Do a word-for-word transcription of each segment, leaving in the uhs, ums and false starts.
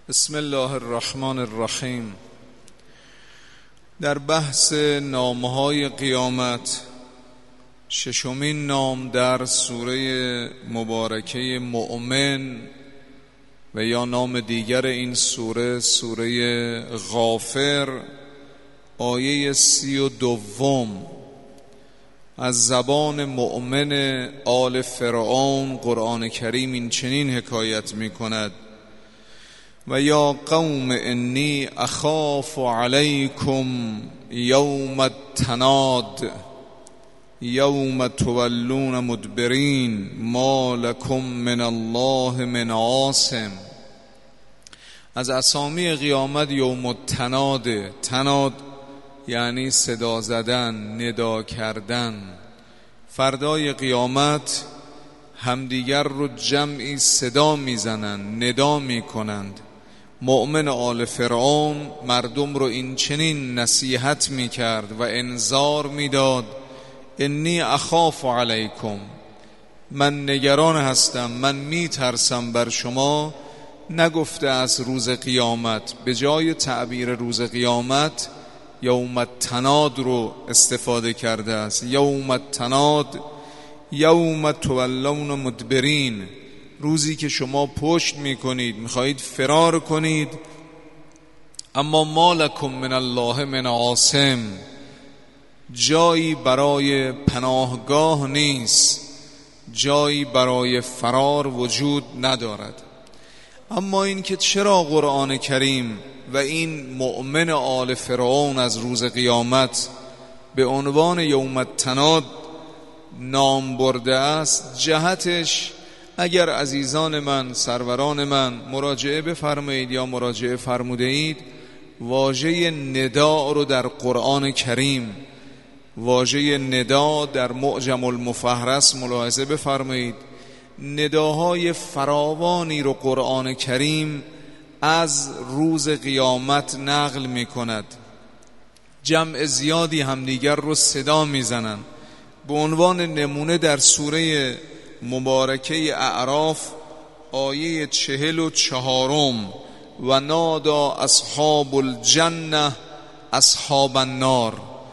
بسم الله الرحمن الرحیم. در بحث نامهای قیامت، ششمین نام در سوره مبارکه مؤمن و یا نام دیگر این سوره سوره غافر، آیه سی و دوم، از زبان مؤمن آل فرعون قرآن کریم این چنین حکایت می کند: و یا قوم انی اخاف علیکم یوم التناد یوم تولون مدبرین ما لکم من الله من عاصم. از اسامی قیامت یوم التناد، تناد یعنی صدا زدن، ندا کردن. فردای قیامت همدیگر رو جمعی صدا میزنن، ندا میکنند. مؤمن آل فرعون مردم رو این چنین نصیحت میکرد و انذار میداد: انی اخاف علیکم، من نگران هستم، من میترسم بر شما. نگفته از روز قیامت، به جای تعبیر روز قیامت یوم التناد رو استفاده کرده است. یوم التناد یوم تولون مدبرین، روزی که شما پشت میکنید، میخواهید فرار کنید، اما ما لکم من الله من عاصم، جایی برای پناهگاه نیست، جایی برای فرار وجود ندارد. اما این که چرا قرآن کریم و این مؤمن آل فرعون از روز قیامت به عنوان یوم التناد نام برده است، جهتش اگر عزیزان من، سروران من مراجعه بفرمایید یا مراجعه فرموده اید، واژه ندا رو در قرآن کریم، واژه ندا در معجم المفهرس ملاحظه بفرمایید. نداهای فراوانی رو قرآن کریم از روز قیامت نقل می کند. جمع زیادی همدیگر رو صدا می زنن. به عنوان نمونه در سوره مبارکه اعراف آیه چهل و چهارم: و نادا اصحاب الجنه اصحاب النار.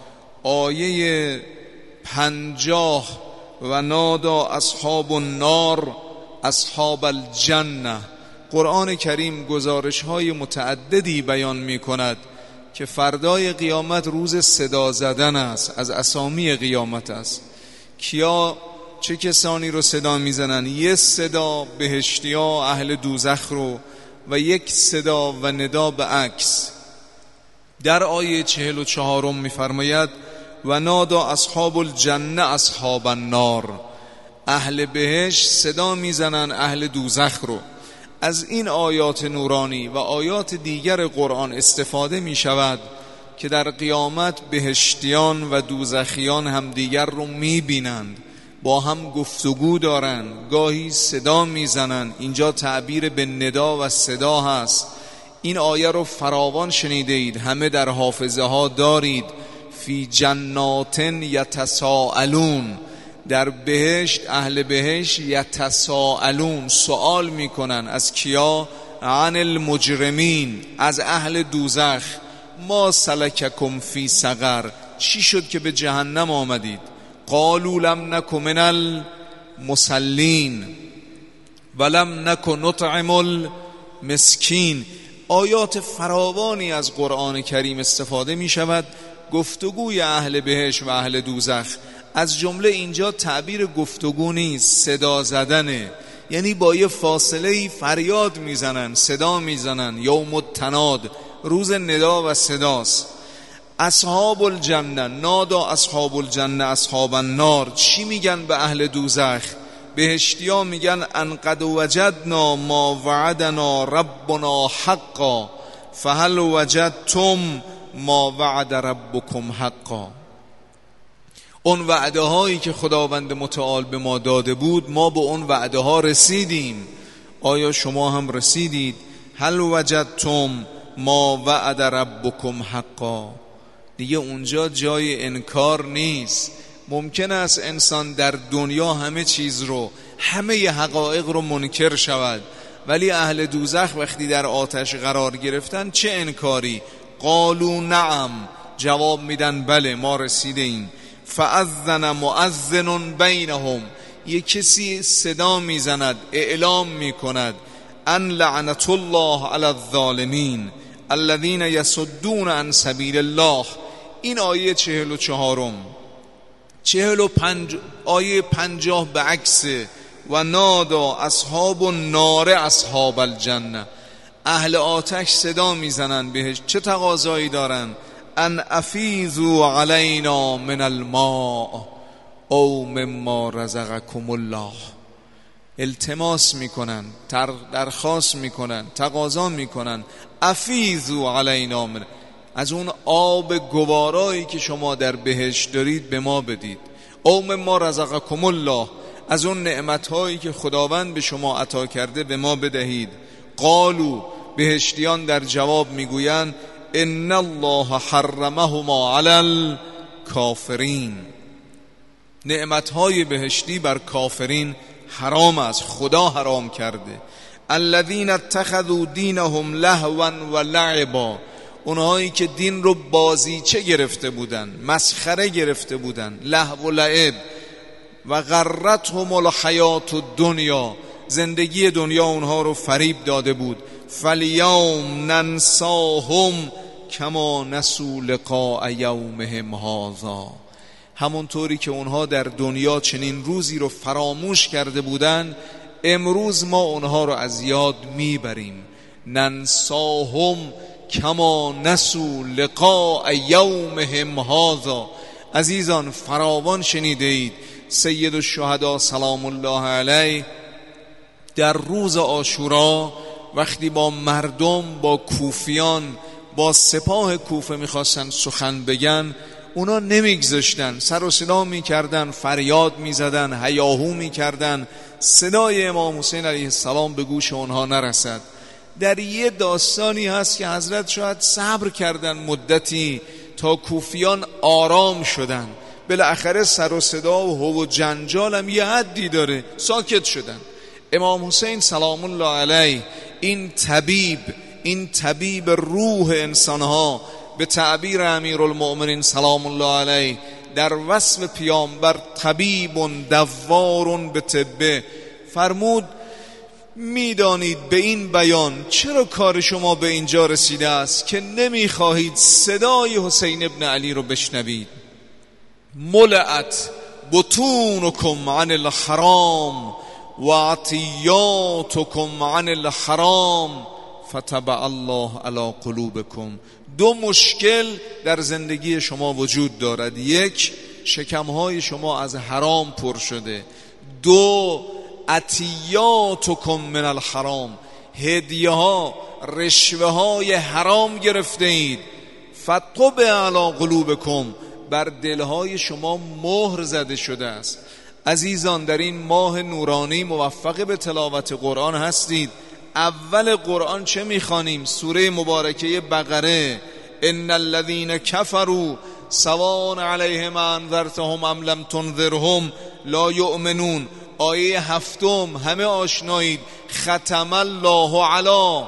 آیه پنجاه: و نادا اصحاب النار اصحاب الجنه. قرآن کریم گزارش های متعددی بیان می کند که فردای قیامت روز صدا زدن است، از اسامی قیامت است. کیا چه کسانی رو صدا میزنن؟ یک صدا بهشتیا اهل دوزخ رو و یک صدا و ندا به عکس. در آیه چهل و چهارم میفرماید: و نادا اصحاب الجنه اصحاب النار، اهل بهشت صدا میزنن اهل دوزخ رو. از این آیات نورانی و آیات دیگر قرآن استفاده می شود که در قیامت بهشتیان و دوزخیان هم دیگر رو می بینند، با هم گفتگو دارن، گاهی صدا میزنن. اینجا تعبیر به ندا و صدا هست. این آیه رو فراوان شنیده اید، همه در حافظه ها دارید: فی جنات یتساءلون، در بهشت اهل بهشت یتساءلون، سوال میکنن. از کیا؟ عن المجرمین، از اهل دوزخ. ما سلککم فی سقر، چی شد که به جهنم آمدید؟ قالوا لم نک من المصلین ولم نک نطعم المسکین. آیات فراوانی از قرآن کریم استفاده می شود، گفتگوی اهل بهشت و اهل دوزخ. از جمله اینجا تعبیر گفتگو نیست، صدا زدنه، یعنی با یه فاصله فریاد میزنن، صدا میزنن. یوم التناد، روز ندا و صداست. اصحاب الجنه، نادا اصحاب الجنه اصحاب النار، چی میگن به اهل دوزخ؟ بهشتیا میگن: ان قد وجدنا ما وعدنا ربنا حقا فهل وجدتم ما وعد ربکم حقا. اون وعده هایی که خداوند متعال به ما داده بود، ما به اون وعده ها رسیدیم، آیا شما هم رسیدید؟ هل وجدتم ما وعد ربکم حقا. دیگه اونجا جای انکار نیست. ممکن است انسان در دنیا همه چیز رو، همه حقایق رو منکر شود، ولی اهل دوزخ وقتی در آتش قرار گرفتن چه انکاری؟ قالوا نعم، جواب میدن بله ما رسیدیم. فاذن مؤذن بینهم، یک کسی صدا میزند، اعلام میکند ان لعنت الله علی الظالمین الذین یصدون عن سبیل الله. این آیه چهل و چهارم. چهل و پنج آیه پنجاه به عکسه. و نادا اصحاب النار اصحاب الجنه، اهل آتش صدا میزنن بهش، چه تقاضایی دارن؟ ان افیضوا علینا من الماء او مما رزقکم الله. التماس میکنن، درخواست میکنن، تقاضا میکنن افیضوا علینا من، از اون آب گوارایی که شما در بهشت دارید به ما بدید. او مما رزقکم الله، از اون نعمتهایی که خداوند به شما عطا کرده به ما بدهید. قالوا، بهشتیان در جواب میگویند ان الله حرمهما علی الکافرین، نعمتهای بهشتی بر کافرین حرام است، خدا حرام کرده. الذین اتخذوا دینهم لهوا و لعبا، اونهایی که دین رو بازیچه گرفته بودن، مسخره گرفته بودن، لهو و لعب. و غرتهم الحیات الدنیا، زندگی دنیا اونها رو فریب داده بود. فالیوم ننساهم کما نسوا لقاء یومهم هذا، همونطوری که اونها در دنیا چنین روزی رو فراموش کرده بودن، امروز ما اونها رو از یاد میبریم. ننساهم کما نسوا لقاء یومهم هذا. عزیزان فراوان شنیده اید سید الشهدا سلام الله علیه در روز عاشورا وقتی با مردم، با کوفیان، با سپاه کوفه میخواستن سخن بگن، اونا نمیگذاشتن، سر و صدا میکردن، فریاد میزدن، هیاهو میکردن، صدای امام حسین علیه السلام به گوش اونها نرسد. در یه داستانی هست که حضرت شاید صبر کردن مدتی تا کوفیان آرام شدن، بالاخره سر و صدا و هو و جنجال هم یه حدی داره، ساکت شدن. امام حسین سلام الله علیه این طبیب، این طبیب روح انسانها، به تعبیر امیرالمؤمنین سلام الله علیه در وصف پیامبر طبیب دوار به طبه فرمود میدانید به این بیان چرا کار شما به اینجا رسیده است که نمیخواهید صدای حسین ابن علی رو بشنوید. ملعت بطونکم عن الحرام و عطیاتکم عن الحرام فتبع الله علی قلوبکم. دو مشکل در زندگی شما وجود دارد، یک شکمهای شما از حرام پر شده، دو عطیاتکم من الحرام، هدیه ها، رشوه های حرام گرفته اید. فطبع علی قلوبکم، بر دلهای شما مهر زده شده است. عزیزان در این ماه نورانی موفق به تلاوت قرآن هستید. اول قرآن چه میخوانیم؟ سوره مبارکه بقره، ان الذين كفروا سواء علیهم انذرتهم ام لم تنذرهم لا یؤمنون. آیه هفتم همه آشنایید، ختم الله علی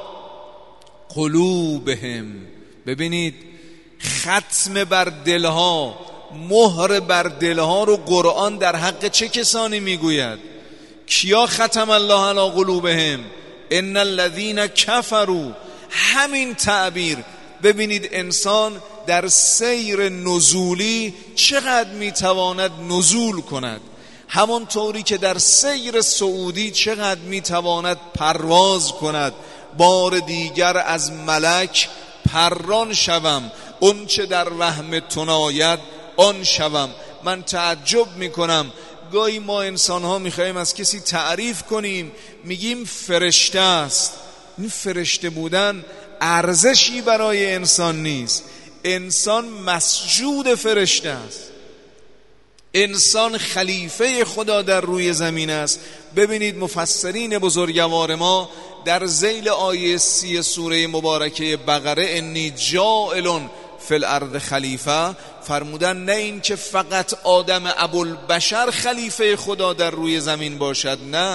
قلوبهم. ببینید ختم بر دلها، مهر بر دلها رو قرآن در حق چه کسانی میگوید؟ کیا ختم الله علی قلوبهم؟ ان الذين كفروا. همین تعبیر ببینید انسان در سیر نزولی چقدر میتواند نزول کند، همانطوری که در سیر صعودی چقدر میتواند پرواز کند. بار دیگر از ملک پران شوم، اون چه در وهم تناید آن شوم. من تعجب میکنم گاهی ما انسان ها میخواییم از کسی تعریف کنیم، میگیم فرشته است. این فرشته بودن ارزشی برای انسان نیست. انسان مسجود فرشته است، انسان خلیفه خدا در روی زمین است. ببینید مفسرین بزرگوار ما در ذیل آیه سی سوره مبارکه بقره انی جاعل فی الارض خلیفه فرمودن نه این که فقط آدم ابوالبشر خلیفه خدا در روی زمین باشد، نه،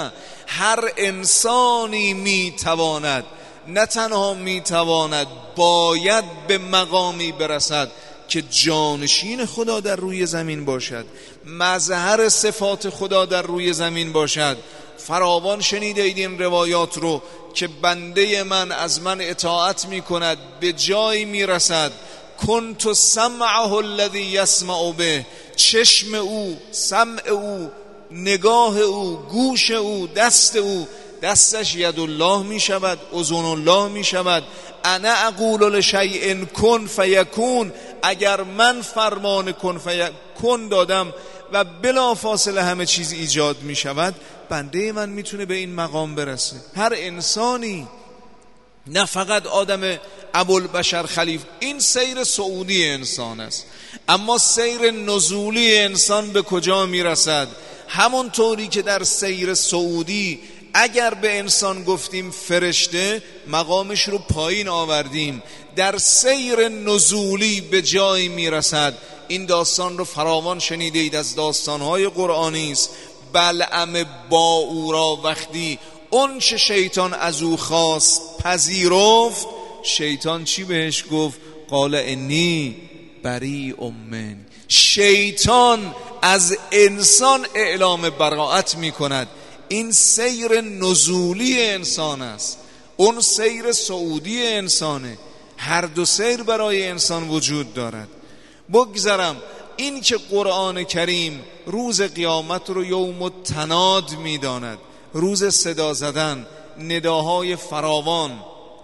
هر انسانی میتواند، نه تنها میتواند، باید به مقامی برسد که جانشین خدا در روی زمین باشد، مظهر صفات خدا در روی زمین باشد. فراوان شنیده اید این روایات رو که بنده من از من اطاعت می کند به جایی می رسد کنت سمعه الذی یسمع به، چشم او، سمع او، نگاه او، گوش او، دست او، دستش ید الله می شود، اذن الله می شود. انا اقول لشیء کن فیکون، اگر من فرمان کن فیکون دادم و بلا فاصله همه چیز ایجاد می شود، بنده من میتونه به این مقام برسه. هر انسانی، نه فقط آدم ابوالبشر خلیفه. این سیر صعودی انسان است، اما سیر نزولی انسان به کجا میرسد؟ همون طوری که در سیر صعودی اگر به انسان گفتیم فرشته، مقامش رو پایین آوردیم، در سیر نزولی به جایی میرسد. این داستان رو فراوان شنیدید، از داستانهای قرآنی است. بلعم با او را وقتی اون چه شیطان از او خواست پذیرفت، شیطان چی بهش گفت؟ قال انی بریء من. شیطان از انسان اعلام براءت می کند. این سیر نزولی انسان است، اون سیر صعودی انسانه. هر دو سیر برای انسان وجود دارد. بگذرم این که قرآن کریم روز قیامت رو یوم التناد می داند، روز صدا زدن، نداهای فراوان،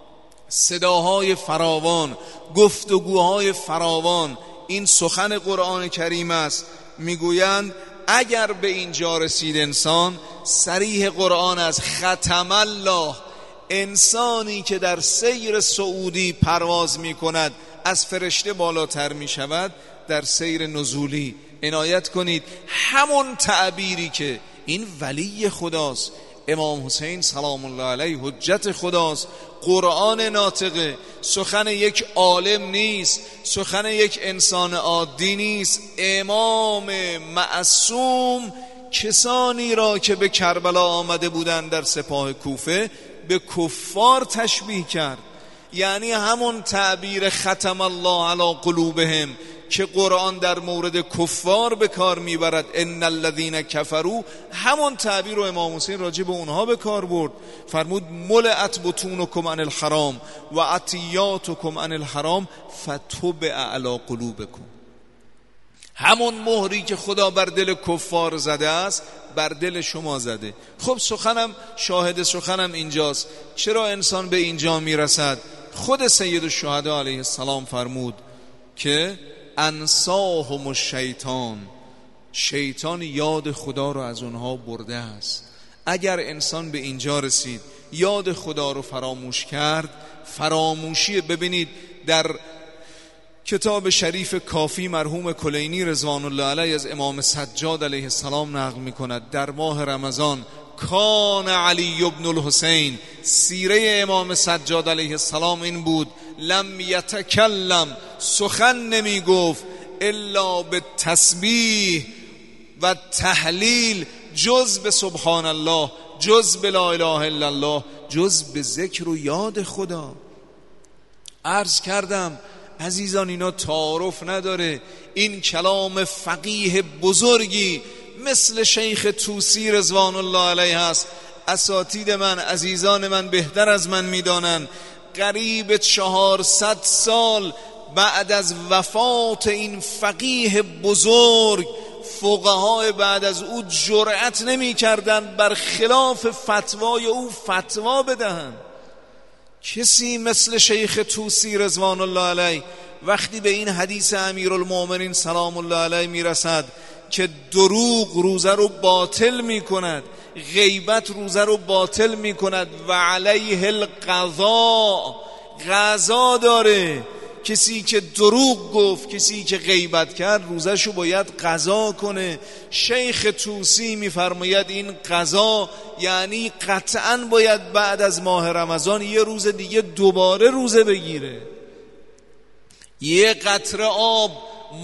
صداهای فراوان، گفتگوهای فراوان، این سخن قرآن کریم است. میگویند اگر به اینجا رسید انسان، صریح قرآن از ختم الله، انسانی که در سیر صعودی پرواز می کند از فرشته بالاتر می شود، در سیر نزولی. عنایت کنید همون تعبیری که این ولی خداست، امام حسین سلام الله علیه حجت خداست، قرآن ناطقه، سخن یک عالم نیست، سخن یک انسان عادی نیست. امام معصوم کسانی را که به کربلا آمده بودند در سپاه کوفه به کفار تشبیه کرد. یعنی همون تعبیر ختم الله علی قلوبهم که قرآن در مورد کفار به کار میبرد، ان الذین کفروا، همون تعبیر رو امام حسین راجع به اونها به کار برد. فرمود ملئت بطونکم عن الحرام و عطیاتکم عن الحرام فتبع علی قلوبکم. همون مهری که خدا بر دل کفار زده است بر دل شما زده. خب سخنم، شاهد سخنم اینجاست. چرا انسان به اینجا میرسد؟ خود سید الشهدا علیه السلام فرمود که انساهم الشیطان، شیطان یاد خدا رو از اونها برده است. اگر انسان به اینجا رسید، یاد خدا رو فراموش کرد، فراموشی، ببینید در کتاب شریف کافی مرحوم کلینی رضوان الله علیه از امام سجاد علیه السلام نقل می کند در ماه رمضان کان علی ابن الحسین، سیره امام سجاد علیه السلام این بود لم یتکلم، سخن نمی گفت الا به تسبیح و تحلیل، جز به سبحان الله، جز به لا اله الا الله، جز به ذکر و یاد خدا. عرض کردم عزیزان اینا تعارف نداره. این کلام فقیه بزرگی مثل شیخ طوسی رضوان الله علیه است. اساتید من، عزیزان من بهتر از من میدانند. قریب چهارصد سال بعد از وفات این فقیه بزرگ، فقهای بعد از او جرأت نمی کردند بر خلاف فتوای او فتوا بدهند. کسی مثل شیخ طوسی رضوان الله علیه وقتی به این حدیث امیرالمؤمنین سلام الله علیه میرسد که دروغ روزه رو باطل میکند، غیبت روزه رو باطل میکند و علیه القضاء، قضا داره. کسی که دروغ گفت، کسی که غیبت کرد، روزهشو باید قضا کنه. شیخ طوسی میفرماید این قضا یعنی قطعاً باید بعد از ماه رمضان یه روز دیگه دوباره روزه بگیره. یه قطره آب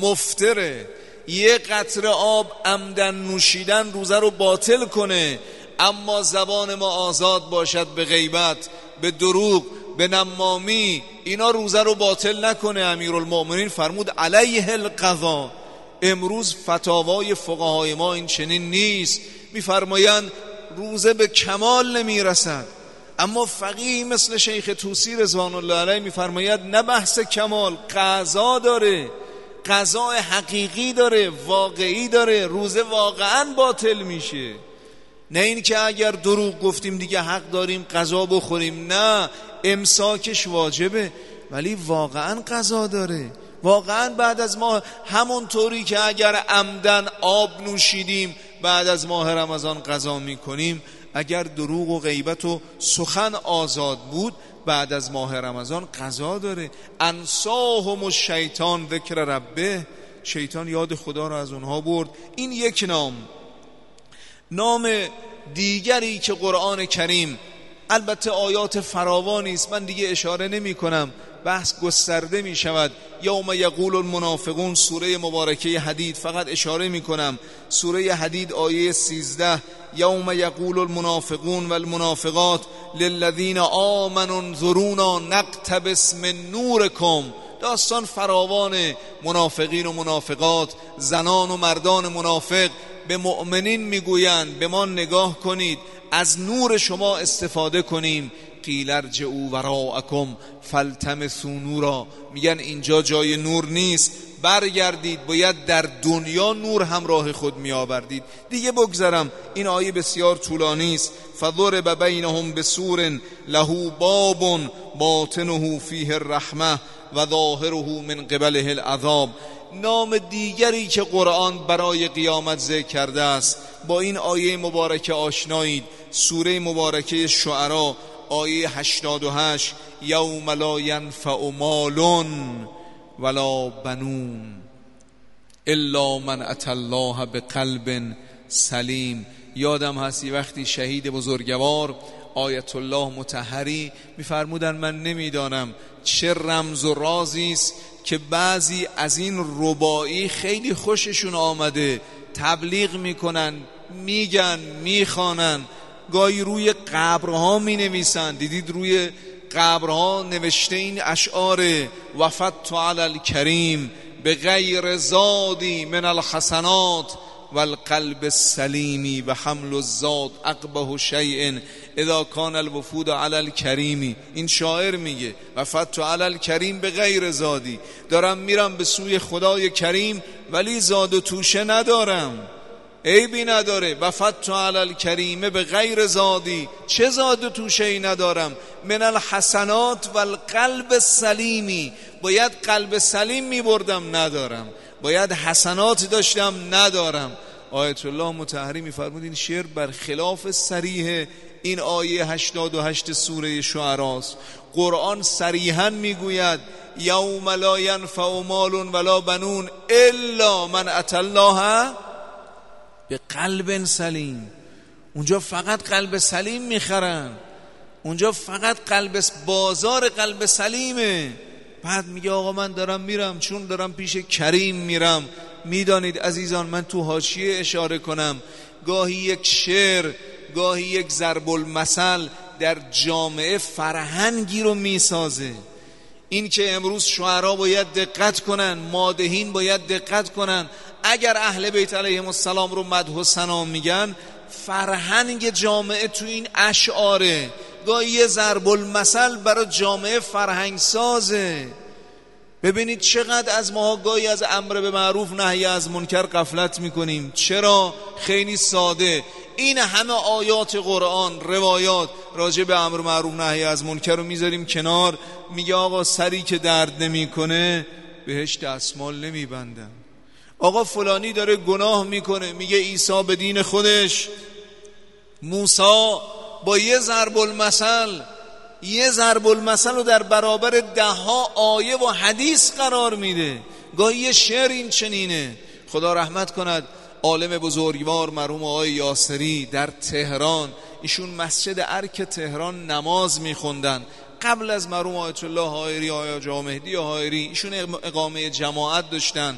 مفتره، یه قطره آب عمدن نوشیدن روزه رو باطل کنه. اما زبان ما آزاد باشد به غیبت، به دروغ، به نمامی، اینا روزه رو باطل نکنه. امیرالمؤمنین فرمود علیه القضا. امروز فتاوای فقهای ما این چنین نیست، میفرمایند روزه به کمال نمیرسد، اما فقیه مثل شیخ طوسی رضوان الله علیه میفرماید نه بحث کمال، قضا داره، قضا حقیقی داره، واقعی داره، روزه واقعا باطل میشه. نه این که اگر دروغ گفتیم دیگه حق داریم قضا بخوریم، نه، امساکش واجبه ولی واقعا قضا داره. واقعا بعد از ماه، همون طوری که اگر عمدن آب نوشیدیم بعد از ماه رمضان قضا میکنیم، اگر دروغ و غیبت و سخن آزاد بود بعد از ماه رمضان قضا داره. انساهم الشیطان ذکر ربه، شیطان یاد خدا را از اونها برد. این یک نام. نام دیگری که قرآن کریم، البته آیات فراوانی است، من دیگه اشاره نمی کنم، بحث گسترده می شود. یوم یقول المنافقون، سوره مبارکه حدید، فقط اشاره می کنم سوره حدید آیه سیزده، یوم یقول المنافقون والمنافقات للذین آمنوا انظرونا نقتبس من نورکم. داستان فراوان، منافقین و منافقات، زنان و مردان منافق به مؤمنین میگویند به ما نگاه کنید، از نور شما استفاده کنیم. قیل ارجعوا وراءکم فالتمسوا نورا، میگن اینجا جای نور نیست، برگردید، باید در دنیا نور همراه خود میآوردید. دیگه بگذرم، این آیه بسیار طولانی است. فضرب بینهم بسور له باب باطنه فیه الرحمه و ظاهره من قبله العذاب. نام دیگری که قرآن برای قیامت ذکر کرده است، با این آیه مبارکه آشنایید. سوره مبارکه شعراء آیه هشتاد و هشت، یوم لا ینفع مال ولا بنون الا من اتى الله بقلب سلیم. یادم هستی وقتی شهید بزرگوار آیت الله مطهری میفرمودن من نمیدانم چه رمز و رازی است که بعضی از این رباعی خیلی خوششون آمده، تبلیغ میکنن، میگن، میخوانن، گاهی روی قبرها می نویسن. دیدید روی قبرها نوشته این اشعار وفدت علی الکریم بغیر زادی من الحسنات والقلب السلیمی و حمل الزاد اقبح شیء اذا کان الوفود علی الکریمی. این شاعر میگه وفدت علی الکریم بغیر زادی، دارم میرم به سوی خدای کریم ولی زاد و توشه ندارم، عیبی نداره. وفدت علی الکریم به غیر زادی، چه زاد و توشه ای ندارم. من الحسنات والقلب السلیمی، باید قلب سلیم می بردم ندارم، باید حسنات داشتم ندارم. آیت الله مطهری می فرمود این شعر برخلاف صریح این آیه هشتاد و هشت سوره شعراست. قرآن صریحا می گوید یوم لا ینفع مال ولا بنون الا من اتى الله به قلب سلیم. اونجا فقط قلب سلیم میخرن، اونجا فقط قلب، بازار قلب سلیمه. بعد میگه آقا من دارم میرم چون دارم پیش کریم میرم. میدانید عزیزان، من تو حاشیه اشاره کنم، گاهی یک شعر، گاهی یک ضرب المثل در جامعه فرهنگی رو میسازه. این که امروز شعرا باید دقت کنن، مادحین باید دقت کنن. اگر اهل بیت علیهم السلام رو مدح و ثنا میگن، فرهنگ جامعه تو این اشعاره. گاهی یه ضرب المثل برای جامعه فرهنگ سازه. ببینید چقدر از ما گاهی از امر به معروف نهی از منکر غفلت میکنیم. چرا؟ خیلی ساده. این همه آیات قرآن، روایات راجع به امر معروف نهی از منکر رو میذاریم کنار، میگه آقا سری که درد نمیکنه بهش دستمال نمیبندن. آقا فلانی داره گناه میکنه، میگه عیسی به دین خودش، موسی با یه ضرب المثل، یه ضرب المثل رو در برابر ده ها آیه و حدیث قرار میده. گاهی یه شعر این چنینه. خدا رحمت کند عالم بزرگوار مرحوم آقای یاسری در تهران، ایشون مسجد ارک تهران نماز میخوندن قبل از مرحوم آیت الله حائری، آیا جا مهدی حائری، ایشون اقامه جماعت داشتن.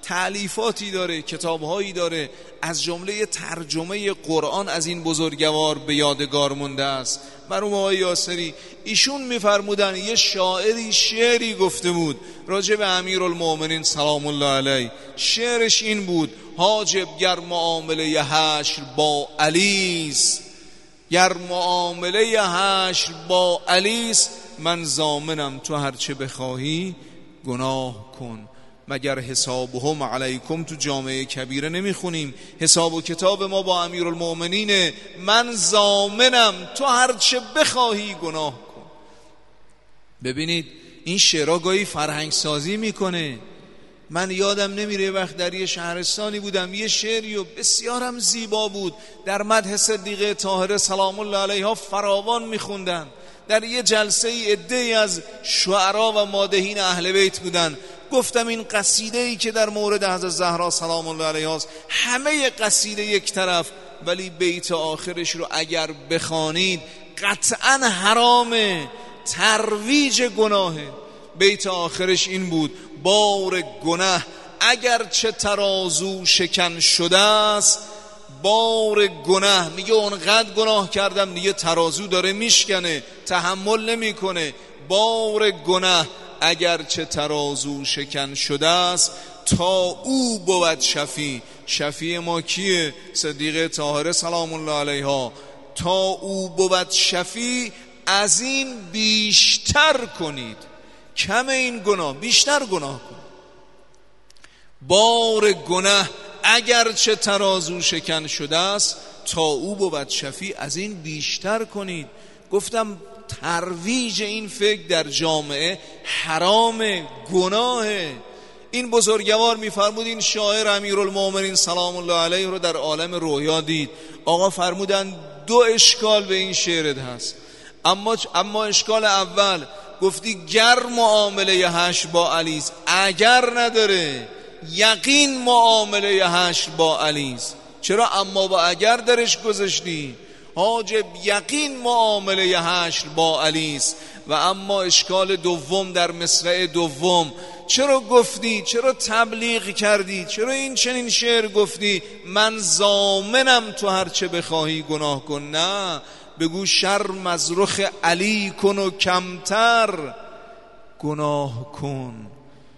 تألیفاتی داره، کتابهایی داره، از جمله ترجمه قرآن از این بزرگوار به یادگار مونده است. مرحوم آقای یاسری ایشون میفرمودن یه شاعری شعری گفته بود راجع به امیرالمؤمنین سلام الله علیه. شعرش این بود: حاجب گر معامله حشر با علیست، گر معامله حشر با علیست، من ضامنم تو هرچه بخواهی گناه کن. مگر حسابهم علیکم تو جامعه کبیره نمیخونیم؟ حساب و کتاب ما با امیرالمؤمنینه، من ضامنم تو هرچه بخواهی گناه کن. ببینید این شعرها گاهی فرهنگ سازی میکنه. من یادم نمیره وقت در یه شهرستانی بودم، یه شعری و بسیارم زیبا بود در مدح صدیقه طاهره سلام الله علیها فراوان میخوندن. در یه جلسه ای عده‌ای از شعرا و مادحین اهل بیت بودن. گفتم این قصیده ای که در مورد حضرت زهرا سلام الله علیها است، همه قصیده یک طرف، ولی بیت آخرش رو اگر بخوانید قطعا حرامه، ترویج گناهه. بیت آخرش این بود: بار گناه اگر چه ترازو شکن شده است، بار گناه، میگه اونقدر گناه کردم دیگه ترازو داره میشکنه، تحمل نمیکنه. بار گناه اگر چه ترازو شکن شده است، تا او بود شفیع. شفیع ما کیه؟ صدیقه طاهره سلام الله علیها. تا او بود شفیع، از این بیشتر کنید. کم این گناه، بیشتر گناه کن. بار گناه اگر چه ترازو شکن شده است، تا او بود شفیع، از این بیشتر کنید. گفتم ترویج این فکر در جامعه حرام، گناهه. این بزرگوار میفرمود، این شاعر امیرالمؤمنین سلام الله علیه رو در عالم رویا دید. آقا فرمودن دو اشکال به این شعرت هست، اما اما اشکال اول گفتی گر معامله حشر با علیست، اگر نداره، یقین معامله حشر با علیست. چرا اما با اگر درش گذاشتی؟ حاجب یقین معامله حشر با علیست. و اما اشکال دوم در مصرع دوم چرا گفتی؟ چرا تبلیغ کردی؟ چرا این چنین شعر گفتی؟ من ضامنم تو هرچه بخواهی گناه کن. نه، بگو شرم از رخ علی کن و کمتر گناه کن.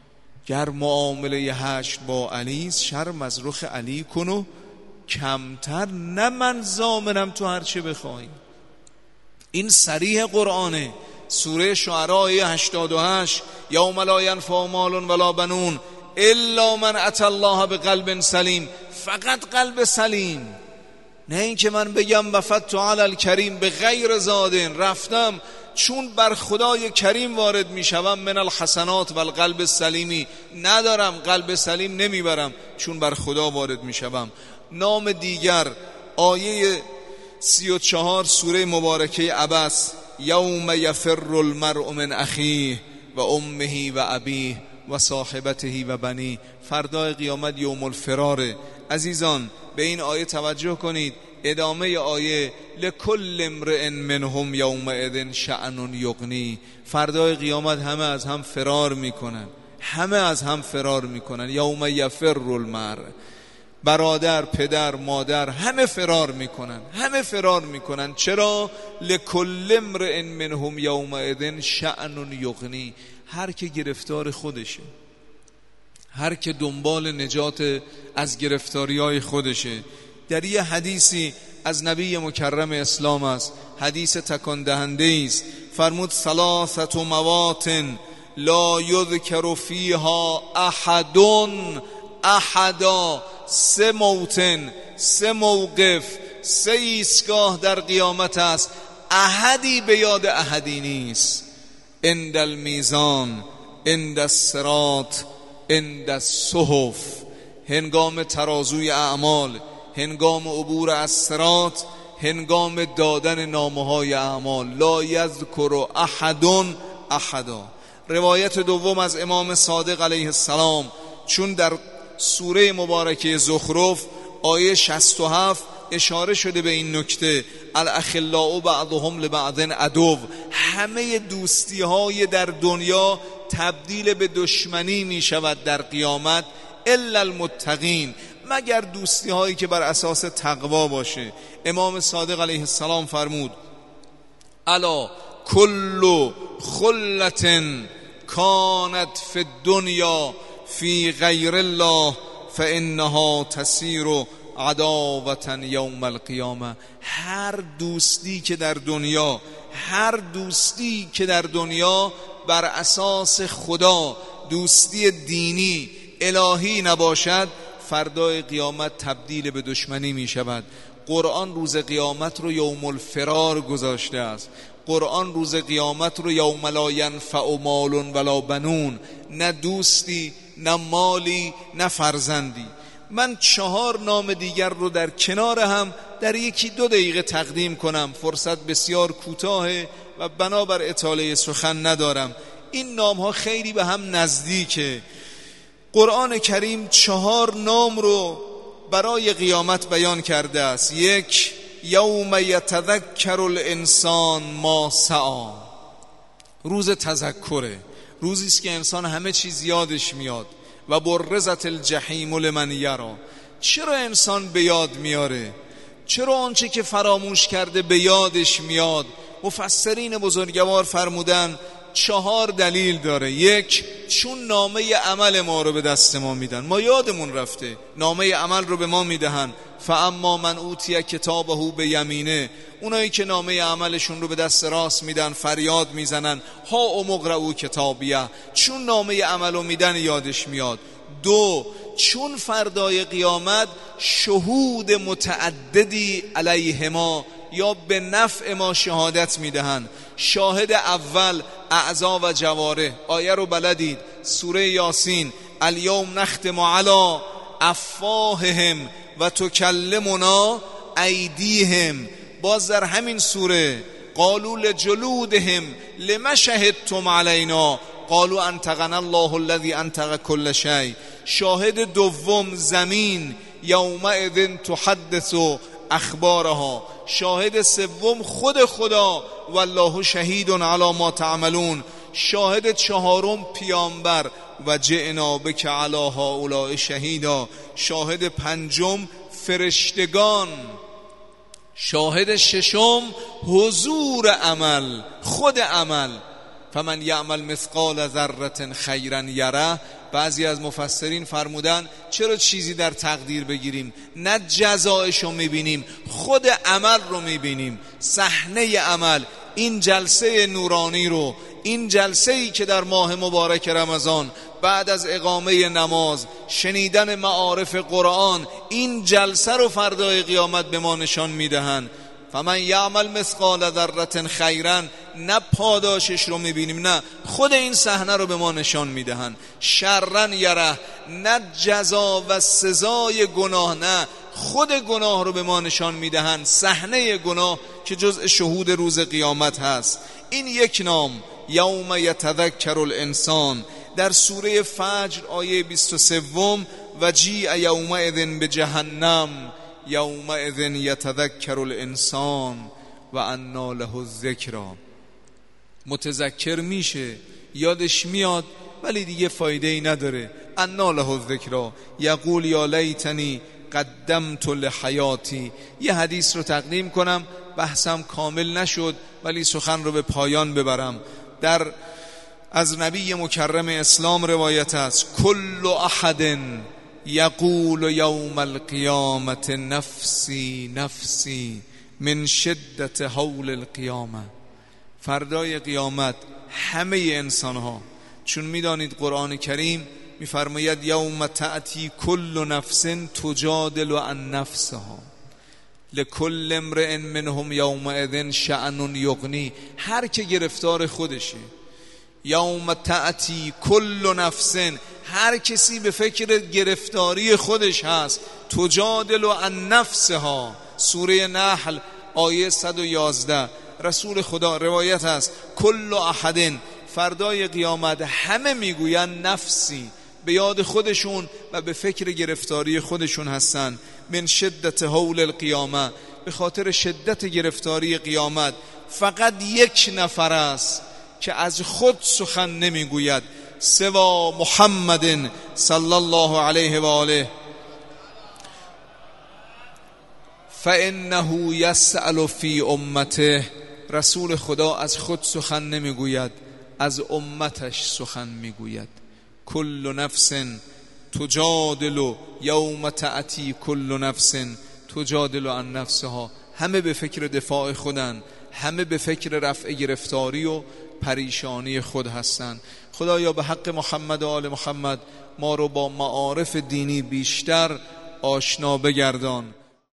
گر معامله حشر با علیست، شرم از رخ علی کن و کمتر، نه من ضامنم تو هرچه بخواهی. این صریح قرآنه. سوره شعراء آیه هشتاد و هشت: یوم لا ینفع مال ولا بنون الا من اتى الله بقلب سلیم. فقط قلب سلیم، نه این که من بگم وفدت علی الکریم به غیر زادن، رفتم چون بر خدای کریم وارد میشوم، من الحسنات و القلب سلیمی، ندارم قلب سلیم نمیبرم چون بر خدا وارد میشوم. نام دیگر آیه سی و چهار سوره مبارکه عبس: یوم یفر المرء من اخیه و امه و ابیه و صاحبته و بنی. فردای قیامت یوم الفراره. عزیزان به این آیه توجه کنید. ادامه آیه: لکل امرئ منهم یومئذ شأن یغنی. فردای قیامت همه از هم فرار میکنن، همه از هم فرار میکنن. یوم یفر المرء، برادر، پدر، مادر، همه فرار میکنن، همه فرار میکنن. چرا؟ لکل امرئ منهم یومئذ شأن یغنی. هر که گرفتار خودشه، هر که دنبال نجات از گرفتاری‌های خودشه. در یه حدیثی از نبی مکرم اسلام است، حدیث تکان دهنده است. فرمود: ثلاثه مواطن لا یذکر فیها احد احدا. سه موطن، سه موقف، سه ایستگاه در قیامت است، احدی به یاد احدی نیست. عند المیزان، عند الصراط، عند الصحف. هنگام ترازوی اعمال، هنگام عبور از صراط، هنگام دادن نامه‌های اعمال. لا یذکر احد احدا. روایت دوم از امام صادق علیه السلام، چون در سوره مبارکه زخرف آیه شصت و هفت اشاره شده به این نکته: الاخلاء بعضهم لبعض عدو. همه دوستی های در دنیا تبدیل به دشمنی می شود در قیامت، الا المتقین، مگر دوستی هایی که بر اساس تقوا باشه. امام صادق علیه السلام فرمود الا کل خلت کانت فی الدنیا فی غیر الله فانها تسیر عداوة یوم القیامه. هر دوستی که در دنیا هر دوستی که در دنیا بر اساس خدا، دوستی دینی الهی نباشد، فردای قیامت تبدیل به دشمنی می شود. قرآن روز قیامت رو یوم الفرار گذاشته است. قرآن روز قیامت رو یوم لا ینفع مال ولا بنون، نه دوستی، نه مالی، نه فرزندی. من چهار نام دیگر رو در کنار هم در یکی دو دقیقه تقدیم کنم، فرصت بسیار کوتاهه و بنابر اطاله سخن ندارم. این نام ها خیلی به هم نزدیکه. قرآن کریم چهار نام رو برای قیامت بیان کرده است. یک، یوم یتذکر الانسان ما سعی، روز تذکره، روزی است که انسان همه چیز یادش میاد. و برزت الجحیم لمن یرا. چرا انسان به یاد میاره؟ چرا آنچه که فراموش کرده به یادش میاد؟ مفسرین بزرگوار فرمودن چهار دلیل داره. یک، چون نامه عمل ما رو به دست ما میدن، ما یادمون رفته، نامه عمل رو به ما میدهن. فاما من اوتی کتابه به یمینه، اونایی که نامه عملشون رو به دست راست میدن فریاد میزنن ها امقرؤ کتابیه، چون نامه عمل رو میدن یادش میاد. دو، چون فردای قیامت شهود متعددی علیه ما یا به نفع ما شهادت میدهن. شاهد اول اعضا و جواره، آیه رو بلدید، سوره یاسین، الیوم نختم علی افواههم و تکلمنا ایدیهم. باز در همین سوره قالوا لجلودهم لما شهدتم علینا قالوا انطقنا الله الذی انطق كل شیء. شاهد دوم زمین، یومئذ تحدث اخبارها. شاهد سوم خود خدا، والله شهید علی ما تعملون. شاهد چهارم پیامبر، و جئنا بک علی هؤلاء شهیدا. شاهد پنجم فرشتگان. شاهد ششم حضور عمل، خود عمل. فمن یعمل مثقال ذره خیرا یره. بعضی از مفسرین فرمودن چرا چیزی در تقدیر بگیریم؟ نه جزایشو میبینیم، خود عمل رو میبینیم، صحنه عمل. این جلسه نورانی رو، این جلسه ای که در ماه مبارک رمضان بعد از اقامه نماز شنیدن معارف قرآن، این جلسه رو فردای قیامت به ما نشان میدهن. فمن یعمل مثقال ذره خیرا، نه پاداشش رو میبینیم، نه خود این صحنه رو به ما نشان میدهن. شرا یره، نه جزا و سزای گناه، نه خود گناه رو به ما نشان میدهن، صحنه گناه که جزء شهود روز قیامت هست. این یک نام، یوم یتذکر الانسان. در سوره فجر آیه بیست و سه، و جیء یومئذ بجهنم یومئذ یتذکر الانسان و انا له الذکری. متذکر میشه، یادش میاد، ولی دیگه فایده ای نداره. انا له الذکری یقول یا لیتنی قدمت لحیاتی. یه حدیث رو تقدیم کنم، بحثم کامل نشد ولی سخن رو به پایان ببرم. در از نبی مکرم اسلام روایت است کل احد یقول یوم القیامت نفسی نفسی من شدت حول القیامه. فردای قیامت همه انسان ها، چون میدانید قرآن کریم میفرماید یوم تأتی کل نفس تجادل عن نفسها لکل امرئ منهم یومئذ شأن یغنی. هر که گرفتار خودشه. یوم تأتی کل نفس، هر کسی به فکر گرفتاری خودش هست. تجادل عن نفسها، سوره نحل آیه صد و یازده. رسول خدا روایت است کل احد، فردای قیامت همه میگویند نفسی، به یاد خودشون و به فکر گرفتاری خودشون هستن. من شدت حول القیامه، به خاطر شدت گرفتاری قیامت. فقط یک نفر است که از خود سخن نمیگوید، سوا محمد صلی الله علیه و آله فانه یسأل فی امته. رسول خدا از خود سخن نمیگوید، از امتش سخن میگوید. کل نفس تجادل یوم تأتی کل نفس تجادل عن نفسها. همه به فکر دفاع خودن، همه به فکر رفع گرفتاری و پریشانی خود هستند. خدایا به حق محمد و آل محمد ما رو با معارف دینی بیشتر آشنا بگردان.